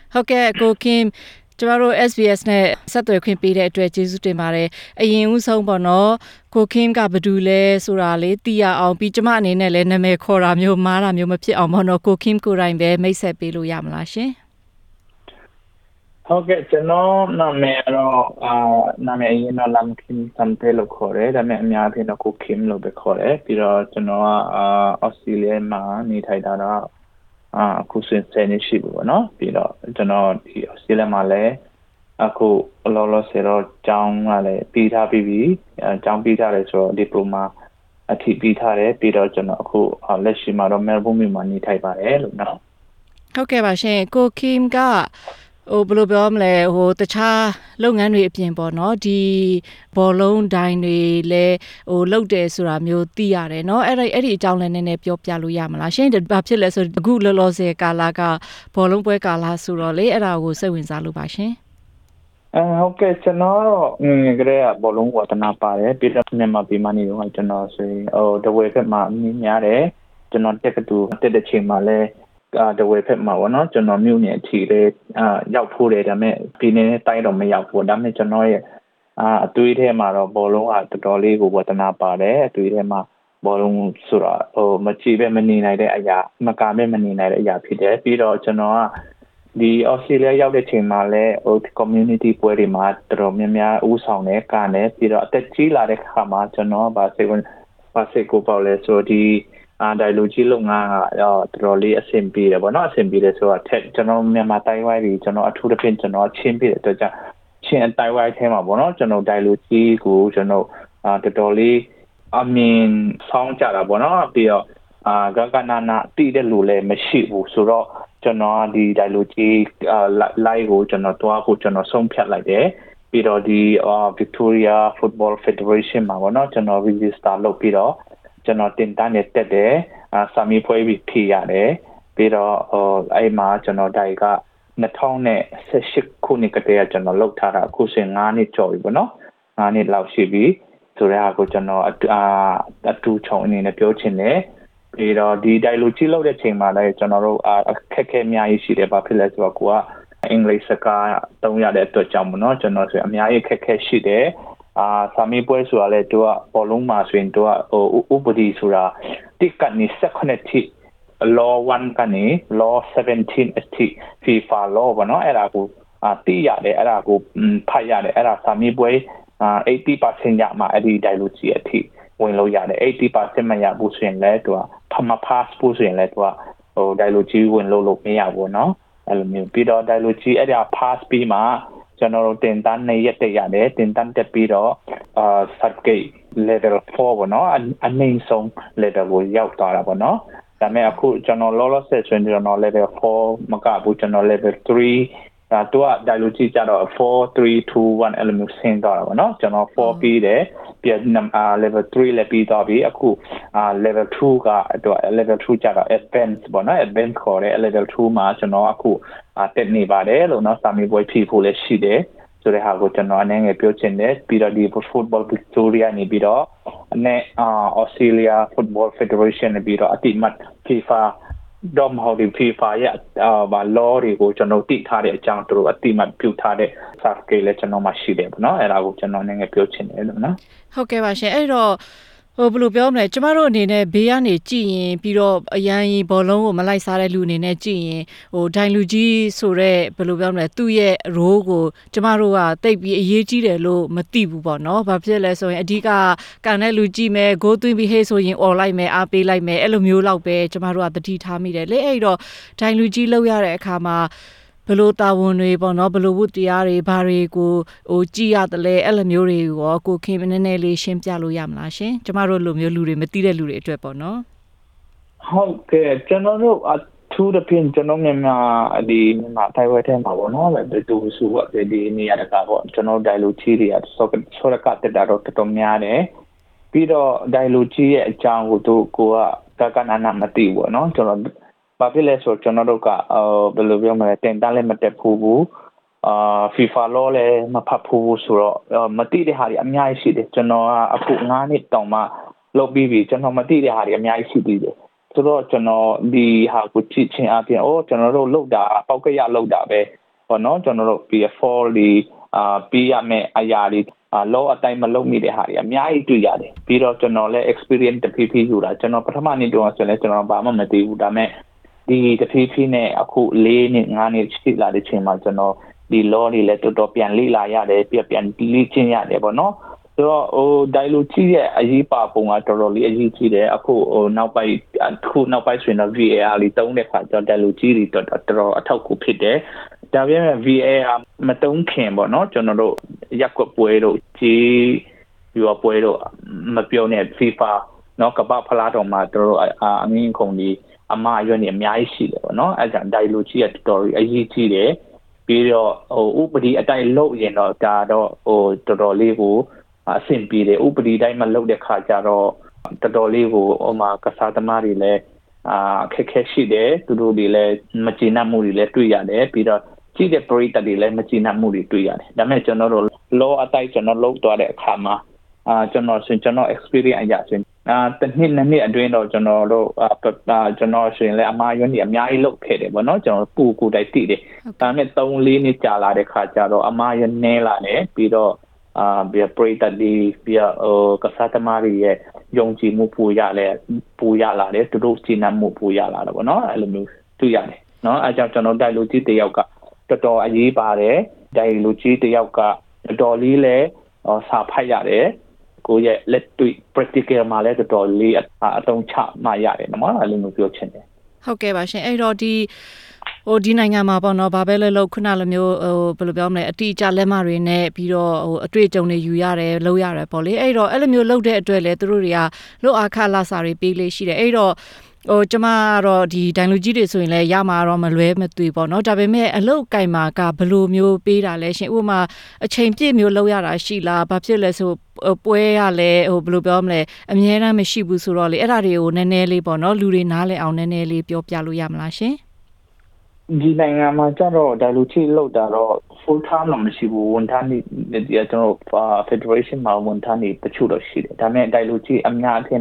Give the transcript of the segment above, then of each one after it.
ဟုတ်ကဲ့ကိုခင်ကျမတို့ SBS နဲ့ဆက်သွယ်ခွင့်ပေးတဲ့အတွက်ကျေးဇူးတင်ပါတယ်အရင်ဦးဆုံးပေါ့နော်ကိုခင်ကဘာတူလဲဆိုတာလေးသိရအောင်ပြီးကျမအနေနဲ့လည်းနာမည်ခေါ်တာမျိုးမားတာမျိုးမဖြစ်အောင်ပေါ့နော်ကိုခင်ကိုယ်တိုင်ပဲမိတ်ဆက်ပေးလို့ရမလားရှင်ဟုတ်ကဲ့ကျွန်တော်နာမည်တော့နာမည်အရင်တော့ Lam Kim Sampe လို့ခေါ်တယ်ဒါပေမဲ့အများအားဖြင့်တော့ကို Kim လို့ပဲခေါ်တယ်ပြီးတော့ကျွန်တော်ကAustralia မှာနေထိုင်တာတော့အခုဆိုရင်10နှစ်ရှိပြီပေါ့နော်ပြီးတော့ကျွန်တော်ဒီ Australia မှာလည်းအခုလောလောဆယ်တော့ကျောင်းကလည်းပြီးထားပြီကျောင်းပြီးထားတယ်ဆိုတော့ diploma အထိပြီးထားတယ်ပြီးတော့ကျွန်တော်အခုလက်ရှိမှာတော့ Melbourne မြို့မှာနေထိုင်ပါတယ်လို့နော်ဟုတ်ကဲ့ပါရှင်ကို Kim ကဘယ်လိုပြောမလဲတခြားလုပ်ငန်းတွေအပြင်ပေါ့နော်ဒီဘောလုံးဒိုင်တွေလည်းလုပ်တယ်ဆိုတာမျိုးသိရတယ်เนาะအဲ့ဒီအကြောင်းလည်းနည်းနည်းပြောပြလို့ရမလားရှင်ဘာဖြစ်လဲဆိုအခုလောလောဆယ်ကာလကဘောလုံးပွဲကာလဆိုတော့လေအဲ့ဒါကိုစိတ်ဝင်စားလို့ပါရှင်ဟုတ်ကဲ့ကျွန်တော်ငယ်ငယ်ကလေးကဘောလုံးဝါသနာပါတယ်ပြီးတော့မြန်မာပြည်မှာနေတော့ကျွန်တော်ဆိုရင်တဝဲဘက်မှာအမြင်များတယ်ကျွန်တော်တက်ကတူတက်တဲ့ချိန်မှာလဲတဝဲဖက်မှာပေါ့နော်ကျွန်တော်မြို့နယ်အထိလေးရောက်ဖို့တယ်ဒါပေမဲ့ဒီနေ့တိုင်းတော့မရောက်ဘူးဒါပေမဲ့ကျွန်တော်ရဲ့အသွေးထဲမှာတော့ဘောလုံးကတော်တော်လေးကိုဝတနာပါတယ်အသွေးထဲမှာဘောလုံးဆိုတာမကြည့်ပဲမနေနိုင်တဲ့အရာမကာပဲမနေနိုင်တဲ့အရာဖြစ်တယ်ပြီးတော့ကျွန်တော်ကဒီဩစတြေးလျရောက်တဲ့ချိန်မှာလဲcommunity ပွဲတွေမှာတော်တော်များများဦးဆောင်တယ်ကနေပြီးတော့အသက်ကြီးလာတဲ့ခါမှာကျွန်တော်ဗာစိတ်ကိုပေါ့လဲဆိုဒီdialogy လုပ်ငန်းကတော့တော်တော်လေးအဆင်ပြေတယ်ဗောနော်အဆင်ပြေတယ်ဆိုတာထက်ကျွန်တော်မြန်မာတိုင်းဝိုင်းတွေကျွန်တော်အထူးသဖြင့်ကျွန်တော်ချင်းပြတဲ့အတွက်ကြောင့်ချင်းအတိုင်းဝိုင်းထဲမှာဗောနော်ကျွန်တော် dialogy ကိုကျွန်တော်တော်တော်လေးအမြင်ဆောင်ကြတာဗောနော်ပြီးတော့ကနာတည်တဲ့လူလည်းမရှိဘူးဆိုတော့ကျွန်တော်ဒီ dialogy live ကိုကျွန်တော်တွားဖို့ကျွန်တော်ဆုံးဖြတ်လိုက်တယ်ပြီးတော့ဒီ Victoria Football Federation မှာဗောနော်ကျွန်တော် register လုပ်ပြီးတော့ကျွန်တော်တင်တန်းနဲ့တက်တယ်စာမေးပွဲပြီးဖြေရတယ်ပြီးတော့အဲ့မှာကျွန်တော်တိုင်က2018ခုနှစ်ကတည်းကကျွန်တော်လုပ်ထားတာအခုဆိုရင်9နှစ်ကျော်ပြီပေါ့နော်9နှစ်လောက်ရှိပြီဆိုတဲ့ဟာကိုကျွန်တော်အတူချုံအနေနဲ့ပြောချင်တယ်ပြီးတော့ဒီ dialogy လုပ်တဲ့ချိန်မှာလည်းကျွန်တော်တို့အခက်အခဲအများကြီးရှိတယ်ဘာဖြစ်လဲဆိုတော့ကိုကအင်္ဂလိပ်စကားသုံးရတဲ့အတွက်ကြောင့်ပေါ့နော်ကျွန်တော်ဆိုအများကြီးအခက်အခဲရှိတယ်စာမေးပွဲဆိုတာလေသူကဘောလုံးမှာဆိုရင်သူကဥပဒေဆိုတာတိကနေ18ထိ law 1ကနေ law 17 အထိ FIFA law ဘာနော်အဲ့ဒါကိုသိရတယ်အဲ့ဒါကိုဖတ်ရတယ်အဲ့ဒါစာမေးပွဲ80% ရမှာအဲ့ဒီ dialogy အထိဝင်လို့ရတယ်80% မရဘူးဆိုရင်လည်းသူကpass ဖို့ဆိုရင်လည်းသူကdialogy ဝင်လို့မရဘူးเนาะအဲ့လိုမျိုးပြီးတော့ dialogy အဲ့ဒါ pass ပြီးမှကျွန်တော်တို့တင်တန်းနေရက်တရတယ်တင်တန်းတက်ပြီးတော့certificate level 4ပေါ့နော်အနည်းဆုံး level ကိုရောက်သွားတာပေါ့နော်ဒါပေမဲ့အခုကျွန်တော်လောလောဆယ်ဆိုရင်ကျွန်တော် level 4မကဘူးကျွန်တော် level 3သူက dialogy ကြတော့4 3 2 1အဲ့လိုမျိုးဆင်းသွားတာပေါ့နော်ကျွန်တော်4ပြီးတယ်ပြီး level 3လည်းပြီးသွားပြီအခု level 2ကသူက level 2ကြတော့ advance ပေါ့နော် advance ခေါ်တယ် level 2မှာကျွန်တော်အခုတက်နေပါတယ်လို့เนาะစာမေးပွဲဖြေဖို့လည်းရှိတယ်ဆိုတဲ့ဟာကိုကျွန်တော်အနေနဲ့ပြောချင်တယ်ပြီးတော့ဒီ Football Victoria နေပြီးတော့Australia Football Federation နေပြီးတော့အတိမတ် FIFA တော့မဟုတ်ဒီ FIFA ရဲ့law တွေကိုကျွန်တော်သိထားတဲ့အကြောင်းတို့အတိမတ်ပြုထားတဲ့ certificate လည်းကျွန်တော်မှရှိတယ်ပေါ့နော်အဲ့ဒါကိုကျွန်တော်အနေနဲ့ပြောချင်တယ်လို့နော်ဟုတ်ကဲ့ပါရှင်အဲ့တော့ဘယ်လိုပြောမလဲကျမတို့အနေနဲ့ဘေးကနေကြည့်ရင်ပြီးတော့အရန်ဘောလုံးကိုမလိုက်စားတဲ့လူအနေနဲ့ကြည့်ရင်ဒိုင်လူကြီးဆိုတဲ့ဘယ်လိုပြောမလဲသူ့ရဲ့ role ကိုကျမတို့ကတိတ်ပြီးအရေးကြီးတယ်လို့မသိဘူးပေါ့နော်ဘာဖြစ်လဲဆိုရင်အဓိကကန်တဲ့လူကြည့်မယ် goal သွင်းပြီးဟေးဆိုရင် all လိုက်မယ်အားပေးလိုက်မယ်အဲ့လိုမျိုးလောက်ပဲကျမတို့ကတတိထားမိတယ်လေအဲ့တော့ဒိုင်လူကြီးလောက်ရတဲ့အခါမှာဘယ်လိုတာဝန်တွေပေါ့နော်ဘယ်လိုဝတ္တရားတွေဘာတွေကိုကြည်ရတယ်လဲအဲ့လိုမျိုးတွေရောကိုခင်နည်းနည်းလေးရှင်းပြလို့ရမလားရှင်ကျမတို့လိုမျိုးလူတွေမသိတဲ့လူတွေအတွက်ပေါ့နော်ဟုတ်ကဲ့ကျွန်တော်တို့အထူးသဖြင့်ကျွန်တော်မြန်မာထိုင်ဝမ်ထဲမှာပေါ့နော်တူစုပေါ့ဒီနေရာတကာပေါ့ကျွန်တော် dialogy တွေကဆောရကတက်တာတော့တော်တော်များတယ်ပြီးတော့ dialogy ရဲ့အကြောင်းကိုကိုကနာမသိဘူးပေါ့နော်ကျွန်တော်ဘာဖြစ်လဲဆိုကျွန်တော်တို့ကဘယ်လိုပြောမလဲတင်တန်းလည်းမတက်ဘူးFIFA law လည်းမဖတ်ဘူးဆိုတော့မသိတဲ့ဟာတွေအများကြီးရှိတယ်ကျွန်တော်ကအခု9နှစ်တောင်မှလုပ်ပြီးပြီကျွန်တော်မသိတဲ့ဟာတွေအများကြီးရှိသေးတယ်ဆိုတော့ကျွန်တော်ဒီဟာကိုကြည့်ချင်းအပြင်ကျွန်တော်တို့လောက်တာပေါက်ကရလောက်တာပဲပေါ့နော်ကျွန်တော်တို့ PF4 ဒီပေးရမယ့်အရာတွေလောအတိုင်းမလုပ်မိတဲ့ဟာတွေအများကြီးတွေ့ရတယ်ပြီးတော့ကျွန်တော်လည်း experience တစ်ဖြည်းယူတာကျွန်တော်ပထမနေ့တုန်းကဆိုလည်းကျွန်တော်ဘာမှမသိဘူးဒါပေမဲ့ဒီတစ်ဖြည်းနဲ့အခု4နှစ်5နှစ်ရှိလာတဲ့ချိန်မှာကျွန်တော်ဒီ law တွေလည်းတော်တော်ပြန်လေ့လာရတယ်ပြန်လေ့ကျင့်ရတယ်ပေါ့နော်ဆိုတော့ဒိုင်လိုကြီးရဲ့အရေးပါပုံကတော်တော်လေးအရေးကြီးတယ်အခုနောက်ပိုင်းဆိုရင်တော့ VAR လေးတုံးတဲ့ခါကျတော့ဒိုင်လိုကြီးတွေတော်တော်အထောက်အကူဖြစ်တယ်ဒါပေမဲ့ VAR မတုံးခင်ပေါ့နော်ကျွန်တော်တို့ရက်ကွက်ပွဲတို့ကြီးပြီးတော့ပွဲတို့မပြောနဲ့ FIFA เนาะကပ္ပဖလားတော်မှာတော်တော်အငင်းခုံဒီအမအရွက်နေအများကြီးရှိတယ်ပေါ့နော်အဲဒါဒိုင်လိုကြီးရဲ့တော်တော်အရေးကြီးတယ်ပြီးတော့ဥပဒေအတိုင်းလုပ်ရင်တော့ဒါတော့တော်တော်လေးကိုအဆင်ပြေတယ်ဥပဒေတိုင်းမှာလုပ်တဲ့ခါကျတော့တော်တော်လေးကိုကစားသမားတွေလည်းခက်ခဲရှိတယ်သူတို့တွေလည်းမကျေနပ်မှုတွေလည်းတွေ့ရတယ်ပြီးတော့ကြည့်တဲ့ပရိသတ်တွေလည်းမကျေနပ်မှုတွေတွေ့ရတယ်ဒါပေမဲ့ကျွန်တော်တို့ law အတိုင်းကျွန်တော်လုပ်သွားတဲ့အခါမှာကျွန်တော် experience အရာဆိုတစ်နှစ်နှစ်နှစ်အတွင်းတော့ကျွန်တော်တို့ကျွန်တော်ဆိုရင်လည်းအမှားယွင်းတွေအများကြီးလုပ်ခဲ့တယ်ပေါ့နော်ကျွန်တော်ကိုယ်တိုင်သိတယ်ဒါပေမဲ့3-4နှစ်ကြာလာတဲ့ခါကျတော့အမှားယွင်းနည်းလာတယ်ပြီးတော့ပြီးပရိသတ်တွေပြီးကစားသမားတွေရဲ့ယုံကြည်မှုပိုရလာတယ်သူတို့ကျေနပ်မှုပိုရလာတယ်ပေါ့နော်အဲ့လိုမျိုးတွေ့ရတယ်နော်အဲကြောင့်ကျွန်တော်ဒိုင်လိုကြီးတယောက်ကတော်တော်အရေးပါတယ်ဒိုင်လိုကြီးတယောက်ကတော်တော်လေးလဲစာဖတ်ရတယ်ကိုယ့်ရဲ့လက်တွေ့ practical မှာလည်းတော်တော်လေးအသုံးချမှရတယ်နော်အဲ့လိုမျိုးပြောချင်တယ်ဟုတ်ကဲ့ပါရှင်အဲ့တော့ဒီနိုင်ငံမှာပေါ့နော်ဘာပဲလဲလို့ခုနလိုမျိုးဘယ်လိုပြောမလဲအတိအကျလက်မှတ်တွေနဲ့ပြီးတော့အတွေ့အကြုံတွေယူရတယ်လုပ်ရတယ်ပေါ့လေအဲ့တော့အဲ့လိုမျိုးလုပ်တဲ့အတွက်လဲသူတို့တွေကလို့အခါလာစာတွေပေးလေးရှိတယ်အဲ့တော့ကျမကတော့ဒီဒိုင်လူကြီးတွေဆိုရင်လည်းရမှာတော့မလွဲမသွေပေါ့နော်ဒါပေမဲ့အလုတ်ကင်မှာကဘယ်လိုမျိုးပေးတာလဲရှင်ဥပမာအချိန်ပြည့်မျိုးလုပ်ရတာရှိလားဘာဖြစ်လဲဆိုပွဲရလဲဘယ်လိုပြောမလဲအမြဲတမ်းမရှိဘူးဆိုတော့လေအဲ့ဒါတွေကိုနည်းနည်းလေးပေါ့နော်လူတွေနားလည်အောင်နည်းနည်းလေးပြောပြလို့ရမလားရှင်ဒီနိုင်ငံမှာကျတော့ဒိုင်လူကြီးလောက်တာတော့ full time တော့မရှိဘူးဝန်ထမ်းတွေကျွန်တော် federation မှာဝန်ထမ်းတွေတချို့တော့ရှိတယ်ဒါပေမဲ့ဒိုင်လူကြီးအများအပြား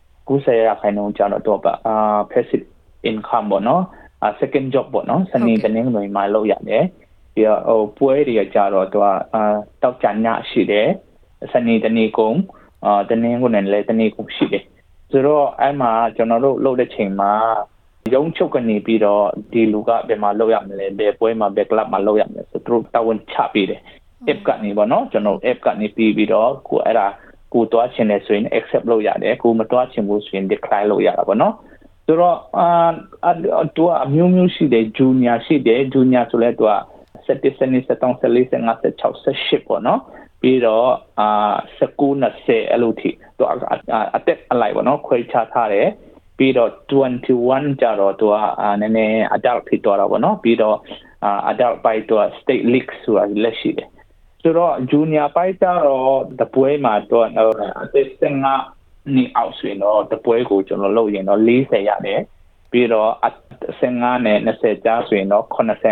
90%ကျတော့passive income ပေါ့နော်second job ပေါ့နော်စနေတနင်္ဂနွေမှာလုပ်ရတယ်ပြီးတော့ပွဲတွေကြတော့တောက်ကြညရှိတယ်စနေတနေ့ကုန်တနင်္ဂနွေလည်းတနေ့ကုန်ရှိတယ်ဆိုတော့အဲ့မှာကျွန်တော်တို့လုပ်တဲ့ချိန်မှာရုံးချုပ်ကနေပြီးတော့ဒီလူကဘယ်မှာလုပ်ရမလဲဘယ်ပွဲမှာဘယ် club မှာလုပ်ရမလဲဆိုသူတို့တာဝန်ချပေးတယ် app ကနေပေါ့နော်ကျွန်တော် app ကနေပြီးတော့ကိုအဲ့ဒါကိုတွားချင်တယ်ဆိုရင် accept လုပ်ရတယ်ကိုမတွားချင်ဘူးဆိုရင် decline လုပ်ရတာပေါ့နော်ဆိုတော့သူကအမျိုးရှိတယ် junior ရှိတယ် junior ဆိုလဲသူက17 17 14 15 16 18ပေါ့နော်ပြီးတော့19 20အဲ့လိုထိသူအသက်အလိုက်ပေါ့နော်ခွဲခြားထားတယ်ပြီးတော့21ကျတော့သူကနည်းနည်း adult ဖြစ်သွားတာပေါ့နော်ပြီးတော့adult ပိုင်းသူ state league ဆိုတာလက်ရှိတယ်ဆိုတော့ junior ပိုင်းတော့တပွဲမှာတော့အသက်15နှစ်အောက်ဆိုရင်တော့တပွဲကိုကျွန်တော်လုပ်ရင်တော့40ရတယ်ပြီးတော့15နဲ့20ကြားဆိုရင်တော့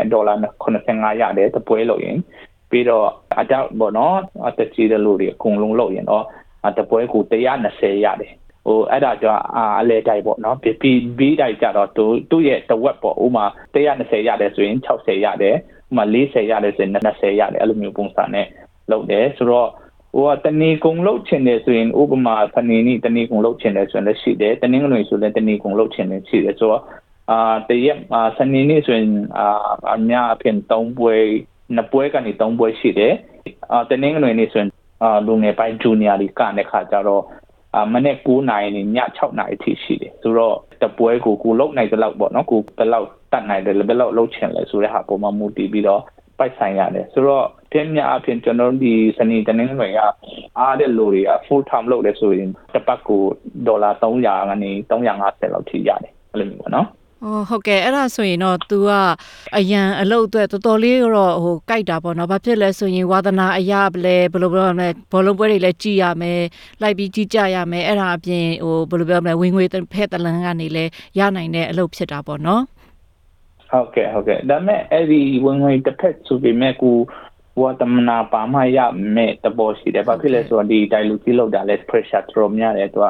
$80 ရတယ်တပွဲလုပ်ရင်ပြီးတော့ adult ပေါ့နော်အသက်ကြီးတဲ့လူတွေအကုန်လုံးလုပ်ရင်တော့တပွဲကို120ရတယ်အဲ့ဒါကြောင့်အလဲတိုက်ပေါ့နော်ပြီးတိုက်ကြတော့သူ့ရဲ့တဝက်ပေါ့ဥမာ120ရတယ်ဆိုရင်60ရတယ်ဥမာ40ရတယ်ဆိုရင်20ရတယ်အဲ့လိုမျိုးပုံစံနဲ့လုပ်တယ်ဆိုတော့တနေ့ကုန်လုပ်ချင်တယ်ဆိုရင်ဥပမာစနေနေ့တနေ့ကုန်လုပ်ချင်တယ်ဆိုရင်လည်းရှိတယ်တနင်္ဂနွေဆိုလည်းတနေ့ကုန်လုပ်ချင်တယ်ရှိတယ်ဆိုတော့တရက်စနေနေ့ဆိုရင်အများအပြင်3ပွဲ2ပွဲကနေ3ပွဲရှိတယ်တနင်္ဂနွေနေ့ဆိုရင်လူငယ်ပိုင်း junior တွေကနေခါကြတော့မနေ့9နာရီနဲ့ည6နာရီထိရှိတယ်ဆိုတော့တပွဲကိုလုတ်နိုင်တဲ့လောက်ပေါ့နော်ကိုဘယ်လောက်တတ်နိုင်တယ်ဘယ်လောက်လုတ်ချင်လဲဆိုတဲ့ဟာပုံမှန်မူတည်ပြီးတော့ပိုက်ဆိုင်ရတယ်ဆိုတော့ပြင်းများအပြင်ကျွန်တော်ဒီစနေတနင်္ဂနွေကအားတဲ့လူတွေက full time လုပ်တယ်ဆိုရင်တစ်ပတ်ကို$300ကနေ350လောက်ထိရတယ်အဲ့လိုမျိုးပေါ့နော်ဟုတ်ကဲ့အဲ့ဒါဆိုရင်တော့ तू ကအရန်အလုပ်အတွက်တော်တော်လေးတော့ကြိုက်တာပေါ့နော်ဘာဖြစ်လဲဆိုရင်ဝါသနာအရာလဲဘယ်လိုပြောမလဲဘောလုံးပွဲတွေလည်းကြည့်ရမယ်လိုက်ပြီးကြည့်ကြရမယ်အဲ့ဒါအပြင်ဘယ်လိုပြောမလဲဝင်ငွေဖက်တလန်ကနေလဲရနိုင်တဲ့အလုပ်ဖြစ်တာပေါ့နော်ဟုတ်ကဲ့ဒါပေမဲ့အဲ့ဒီဝင်ငွေတစ်ဖက်ဆိုပေမဲ့ကိုဝါသနာပါမှရမယ်တဘောရှိတယ်ဘာဖြစ်လဲဆိုတော့ဒီ dialogue လောက်တာလဲ pressure တော်များတယ် तू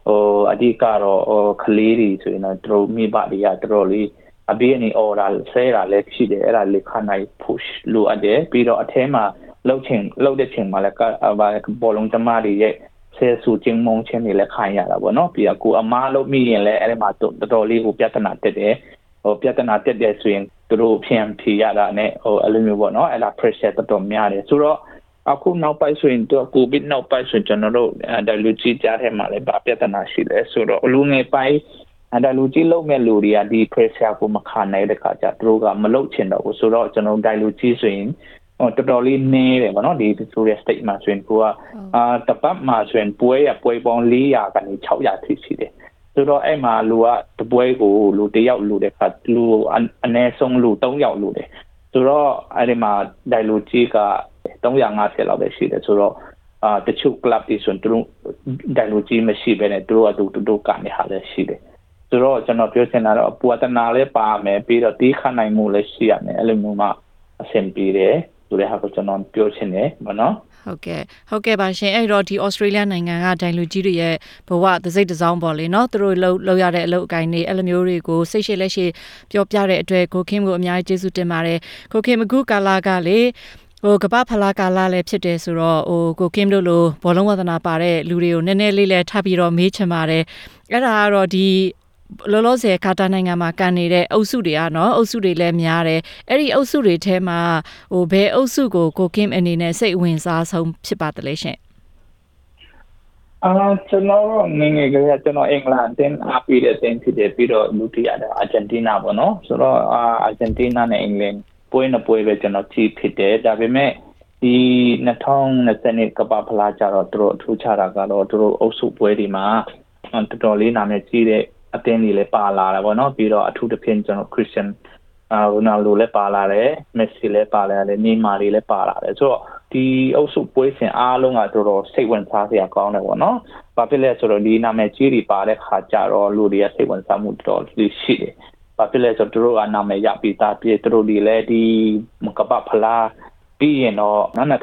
အဓိကတော့ခလေးတွေဆိုရင်တော့သူတို့မိဘတွေကတော်တော်လေးအပြည့်အနေ order ဆဲတာလည်းရှိတယ်အဲ့ဒါလေးခနိုင် push လိုအပ်တယ်ပြီးတော့အထဲမှာလှုပ်တဲ့ချိန်မှာလည်းဘောလုံးသမားတွေရဲ့ဆဲဆူချင်းမုံချင်းတွေလည်းခံရတာပေါ့နော်ပြီးတော့ကိုအမားလုပ်မိရင်လည်းအဲ့ဒီမှာတော်တော်လေးကိုပြဿနာတက်တယ်ပြဿနာတက်တယ်ဆိုရင်သူတို့ဖြေရတာနဲ့အဲ့လိုမျိုးပေါ့နော်အဲ့ဒါ pressure တော်တော်များတယ်ဆိုတော့အခုနောက်ပိုင်းဆိုရင်တော့ကိုဗစ်နောက်ပိုင်းဆိုကျွန်တော်တို့WG ကြားထဲမှာလည်းပြဿနာရှိတယ်ဆိုတော့လူငယ်ပိုင်းWG လုံးမဲ့လူတွေကဒီ pressure ကိုမခံနိုင်တဲ့ခါကျသူတို့ကမလုပ်ချင်တော့ဘူးဆိုတော့ကျွန်တော် WG ဆိုရင်တော်တော်လေးနည်းတယ်ဗောနော်ဒီ Victoria State မှာဆိုရင်ကိုကတပတ်မှာဆိုရင်ပွဲပေါင်း400ကနေ600ထိရှိတယ်ဆိုတော့အဲ့မှာလူကတပွဲကိုလူတယောက်လူတဲ့ခါလူအနည်းဆုံးလူ3ယောက်လူတယ်ဆိုတော့အဲ့ဒီမှာ WG က350လောက်ပဲရှိတယ်ဆိုတော့တချို့ club တွေဆိုရင်သူတို့ WG မရှိဘဲနဲ့သူတို့ကနေဟာလည်းရှိတယ်ဆိုတော့ကျွန်တော်ပြောချင်တာတော့ပူတနာလည်းပါမယ်ပြီးတော့တီးခနိုင်မှုလည်းရှိရမယ်အဲ့လိုမျိုးမှအဆင်ပြေတယ်ဆိုတဲ့ဟာကိုကျွန်တော်ပြောချင်တယ်ဗောနော်ဟုတ်ကဲ့ပါရှင်အဲ့တော့ဒီ Australia နိုင်ငံကဒိုင်လူကြီးတွေရဲ့ဘဝသစိတ်တစောင်းပေါ့လေနော်သူတို့လောက်ရတဲ့အလုပ်အကိုင်းတွေအဲ့လိုမျိုးတွေကိုစိတ်ရှိလက်ရှိပြောပြတဲ့အတွက်ကိုခင်ကိုအများကြီးကျေးဇူးတင်ပါတယ်ကိုခင်အခုကာလာကလေကပ္ပဖလားကာလာလည်းဖြစ်တယ်ဆိုတော့ကိုကင်းတို့လိုဘောလုံးဝါသနာပါတဲ့လူတွေကိုနည်းနည်းလေးလည်းထပ်ပြီးတော့မေးချင်ပါတယ်အဲ့ဒါကတော့ဒီလောလောဆယ်ကာတာနိုင်ငံမှာကန်နေတဲ့အုပ်စုတွေကနော်အုပ်စုတွေလည်းများတယ်အဲ့ဒီအုပ်စုတွေထဲမှာဘယ်အုပ်စုကိုကင်းအနေနဲ့စိတ်ဝင်စားဆုံးဖြစ်ပါတယ်လေရှင်ကျွန်တော်ငငယ်ကလေးကျွန်တော်အင်္ဂလန်တင်အပီတဲ့တင်ဖြစ်တယ်ပြီးတော့လူတီရတဲ့အာဂျင်တီးနာပေါ့နော်ဆိုတော့အာဂျင်တီးနာနဲ့အင်္ဂလန်ပွဲပဲကျွန်တော်ကြည့်ဖြစ်တယ်ဒါပေမဲ့ဒီ2020ကပ္ပဖလားကြတော့သူတို့အထူးခြားတာကတော့သူတို့အုပ်စုပွဲဒီမှာတော်တော်လေးနာမည်ကြီးတဲ့အသင်းတွေလည်းပါလာတာပေါ့နော်ပြီးတော့အထူးသဖြင့်ကျွန်တော်ခရစ်စတန်ရိုနယ်ဒိုလည်းပါလာတယ်မက်ဆီလည်းပါလာတယ်နီမာတွေလည်းပါလာတယ်ဆိုတော့ဒီအုပ်စုပွဲစဉ်အားလုံးကတော်တော်စိတ်ဝင်စားစရာကောင်းတယ်ပေါ့နော်ဘာဖြစ်လဲဆိုတော့ဒီနာမည်ကြီးတွေပါတဲ့ခါကျတော့လူတွေကစိတ်ဝင်စားမှုတော်တော်ရှိတယ်ဘာဖြစ်လဲဆိုတော့သူတို့ကနာမည်ရပြီးသားပြည်သူတို့တွေလည်းဒီကပ္ပဖလားပြီးရင်တော့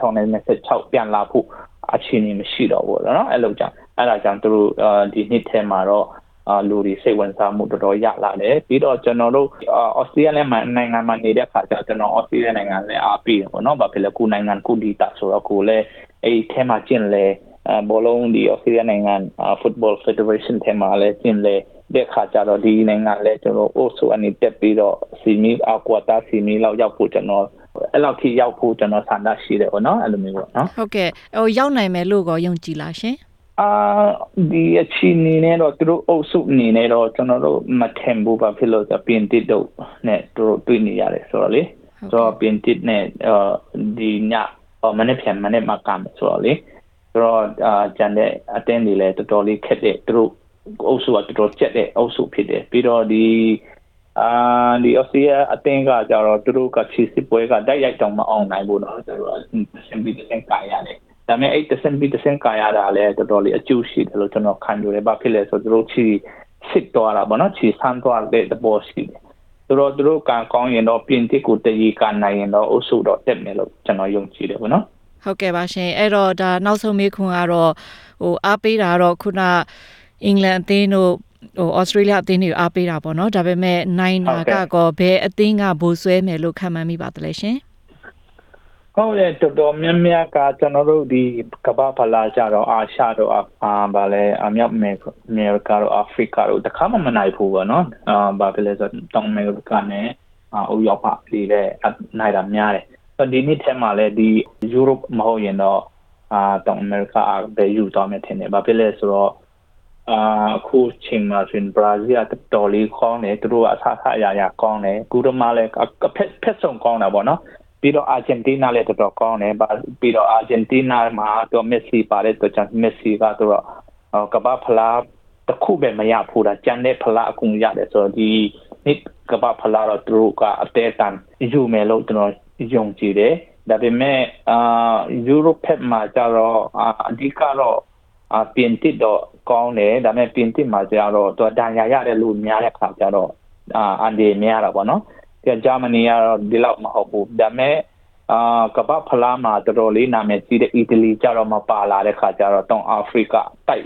2026ပြန်လာဖို့အခြေအနေမရှိတော့ဘူးเนาะအဲ့ဒါကြောင့်သူတို့ဒီနှစ်ထဲမှာတော့လူတွေစိတ်ဝင်စားမှုတော်တော်ရလာတယ်ပြီးတော့ကျွန်တော်တို့ဩစတြေးလျနိုင်ငံမှာနေတဲ့ခါကျကျွန်တော်ဩစတြေးလျနိုင်ငံလည်းအားပေးတယ်ပေါ့နော်ဘာဖြစ်လဲကိုနိုင်ငံကိုဒီတာဆိုတော့ကိုလည်းအဲ့ဒီထဲမှာကျင်လေဘောလုံးဒီဩစတြေးလျနိုင်ငံ Football Federation ထဲမှာလည်းကျင်လေတဲ့ခါကျတော့ဒီနိုင်ငံလည်းကျွန်တော်အိုဆိုအနေတက်ပြီးတော့စီမီကွာတာစီမီလောက်ရောက်ဖို့ကျွန်တော်အဲ့လောက်ထိရောက်ဖို့ကျွန်တော်ဆန္ဒရှိတယ်ပေါ့နော်အဲ့လိုမျိုးပေါ့နော်ဟုတ်ကဲ့ရောက်နိုင်မယ်လို့ယုံကြည်လားရှင်ဒီအချီနေနဲ့တော့သူတို့အုပ်စုနေနဲ့တော့ကျွန်တော်တို့မထင်ဘူးဘာဖြစ်လို့ဆိုပြင်တစ်တို့နဲ့သူတို့တွေ့နေရတယ်ဆိုတော့လေဆိုတော့ပြင်တစ်နဲ့ဒီညမနေ့မှာကမ်းဆိုတော့လေဆိုတော့ဂျန်တဲ့အတင်းတွေလည်းတော်တော်လေးခက်တဲ့သူတို့အုပ်စုကတော်တော်ကျက်တဲ့အုပ်စုဖြစ်တယ်ပြီးတော့ဒီအော်စတြေးလျအတင်းကကြတော့သူတို့ကချီစစ်ပွဲကတိုက်ရိုက်တော့မအောင်နိုင်ဘူးတော့သူတို့10% ကာရတယ်ဒါပေမဲ့8% ကာရတာလည်းတော်တော်လေးအကျိုးရှိတယ်လို့ကျွန်တော်ခံယူတယ်ဘာဖြစ်လဲဆိုတော့သူတို့ချီစစ်သွားတာပေါ့နော်ချီဆန်းသွားတဲ့သဘောရှိတယ်သူတို့ကကောင်းရင်တော့ပြင်တစ်ကိုတည်ရကန်နိုင်ရင်တော့အုပ်စုတော့တက်မယ်လို့ကျွန်တော်ယုံကြည်တယ်ပေါ့နော်ဟုတ်ကဲ့ပါရှင်အဲ့တော့ဒါနောက်ဆုံးမေးခွန်းကတော့အားပေးတာတော့ခုနအင်္ဂလန်အသင်းတို့ဩစတြေးလျအသင်းတွေကိုအားပေးတာပေါ့နော်ဒါပေမဲ့နိုင်နာကဘယ်အသင်းကဘိုးဆွဲမယ်လို့ခန့်မှန်းမိပါသလဲရှင်ဟုတ်တယ်တော်တော်များများကကျွန်တော်တို့ဒီကမ္ဘာဖလားကြတော့အာရှတော့ဗာလဲမြောက်အမေရိကတော့အာဖရိကတို့တခါမှမနိုင်ဘူးပေါ့နော်ဘာဖြစ်လဲဆိုတော့တောင်အမေရိကနဲ့ဥရောပပြည်လည်းနိုင်တာများတယ်ဆိုတော့ဒီနှစ်ထဲမှာလည်းဒီယူရိုပမဟုတ်ရင်တော့တောင်အမေရိကပဲယူသွားမယ်ထင်တယ်ဘာဖြစ်လဲဆိုတော့အခုချိန်မှာဆိုရင်ဘရာဇီးကတော်လေးကောင်းတယ်သူတို့အဆအရာကောင်းတယ်ကူရမာလည်းဖက်ဆုံကောင်းတာပေါ့နော်ပြီးတော့အာဂျင်တီးနာလည်းတော်တော်ကောင်းတယ်ပြီးတော့အာဂျင်တီးနာမှာတော့မက်ဆီပါတယ်တော့မက်ဆီကတော့ကမ္ဘာဖလားတစ်ခုပဲမရဘူးတာကျန်တဲ့ဖလားအကုန်ရတယ်ဆိုတော့ဒီနှစ်ကမ္ဘာဖလားတော့သူတို့ကအသေးတန်ယူမယ်လို့ကျွန်တော်ယုံကြည်တယ်ဒါပေမဲ့ယူရိုပမှာကျတော့အဓိကတော့ပြင်တစ်တော့ကောင်းတယ်ဒါပေမဲ့ပြင်တစ်မှာကျတော့သူဒဏ်ရာရတဲ့လူများတဲ့ခါကျတော့အန်ဒီများတာပေါ့နော်ဂျာမနီကတော့ဒီလောက်မဟုတ်ဘူးဒါပေမဲ့ကမ္ဘာဖလားမှာတော်တော်လေးနာမည်ကြီးတဲ့အီတလီကြတော့မပါလာတဲ့ခါကျတော့တောင်အာဖရိကတိုက်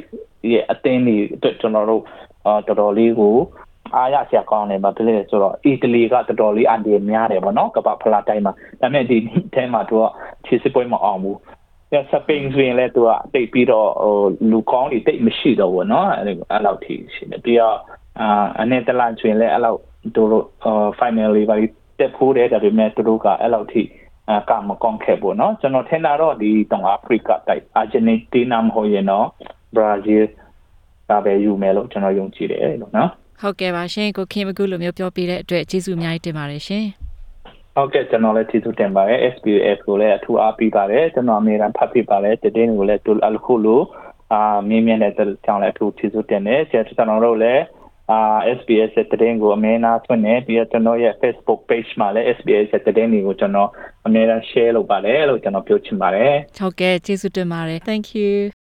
ရဲ့အသင်းတွေအတွက်ကျွန်တော်တို့တော်တော်လေးကိုအားရစရာကောင်းတယ်ဗာဖြစ်လေဆိုတော့အီတလီကတော်တော်လေးအန်ဒီများတယ်ဗောနော်ကပ္ပဖလားတိုင်းမှာဒါပေမဲ့ဒီအဲမှာသူကခြေစစ်ပွဲမအောင်ဘူးစပိန်ဆိုရင်လည်းသူကတိတ်ပြီးတော့လူကောင်းတွေတိတ်မရှိတော့ဘူးเนาะအဲ့လောက်ထိရှိတယ်ပြီးတော့အနေတလန်ဆိုရင်လည်းအဲ့လောက်သူတို့ finally ပါတက်ဖို့တယ်ဒါပေမဲ့သူတို့ကအဲ့လောက်ထိကမကောင်းခဲ့ဘူးเนาะကျွန်တော်ထင်တာတော့ဒီတောင်အာဖရိကတိုက်အာဂျင်နီတီးနာမဟုတ်ရင်တော့ဘရာဇီးကပဲယူမယ်လို့ကျွန်တော်ယုံကြည်တယ်လို့เนาะဟုတ်ကဲ့ပါရှင်ကိုခင်မကူလိုမျိုးပြောပြတဲ့အတွက်ကျေးဇူးအများကြီးတင်ပါတယ်ရှင်ဟုတ်ကဲ့ကျွန်တော်လည်းကျေးဇူးတင်ပါတယ် SBS ကိုလည်းအထူးအားပေးပါတယ်ကျွန်တော်အမြဲတမ်းဖတ်ပြပါတယ်တည်င်းကိုလည်းတူအခုလိုမြင်းမြတ်တဲ့ကြောင့်လည်းအထူးကျေးဇူးတင်တယ်ကျွန်တော်တို့လည်းSBS တည်င်းကိုအမြဲတမ်းဆွနေပြီးတော့ကျွန်တော်ရဲ့ Facebook page မှာလည်း SBS တည်င်းကိုကျွန်တော်အမြဲတမ်း share လုပ်ပါတယ်လို့ကျွန်တော်ပြောချင်ပါတယ်ဟုတ်ကဲ့ကျေးဇူးတင်ပါတယ် Thank you